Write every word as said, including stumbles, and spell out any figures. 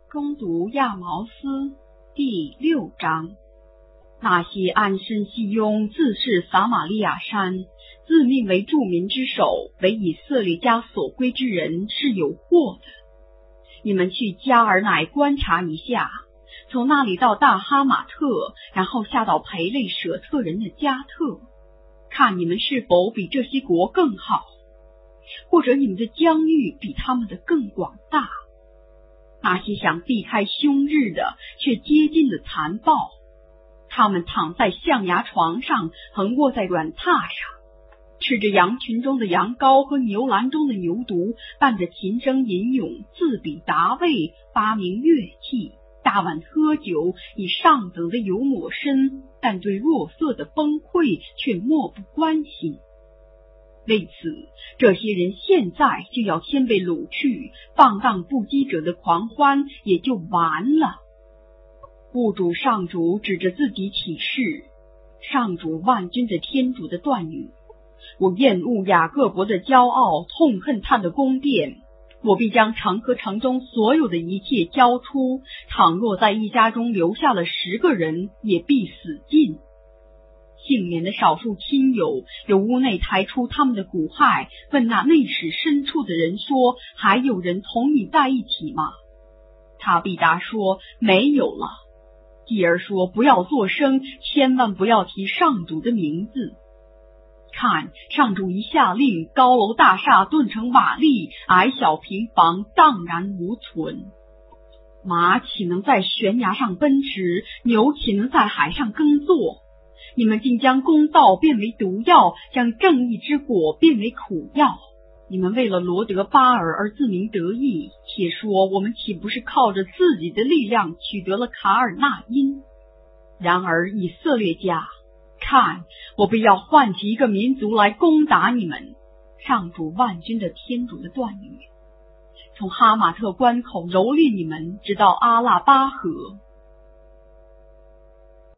攻读亚毛斯第六章。那些安身西雍，自视撒玛利亚山，自命为著民之首，为以色列家所归之人，是有祸的。你们去加尔乃观察一下，从那里到大哈马特，然后下到培类舍特人的加特，看你们是否比这些国更好，或者你们的疆域比他们的更广大。那些想避开凶日的，却接近了残暴。他们躺在象牙床上，横卧在软榻上，吃着羊群中的羊羔和牛栏中的牛犊，伴着琴声吟咏，自比达味，发明乐器，大碗喝酒，以上等的油抹身，但对弱色的崩溃却漠不关心。为此，这些人现在就要先被掳去，放荡不羁者的狂欢也就完了。物主上主指着自己起誓，上主万军的天主的断语：我厌恶雅各伯的骄傲，痛恨他的宫殿，我必将城和城中所有的一切交出，倘若在一家中留下了十个人，也必死尽。幸免的少数亲友由屋内抬出他们的骨骸，问那内室深处的人说：还有人同你在一起吗？他必答说：没有了。继而说：不要作声，千万不要提上主的名字。看，上主一下令，高楼大厦顿成瓦砾，矮小平房荡然无存。马岂能在悬崖上奔驰，牛岂能在海上耕作？你们竟将公道变为毒药，将正义之果变为苦药。你们为了罗德巴尔而自鸣得意，且说我们岂不是靠着自己的力量取得了卡尔纳因？然而以色列家，看，我必要唤起一个民族来攻打你们。上主万军的天主的断语：从哈马特关口蹂躏你们，直到阿拉巴河。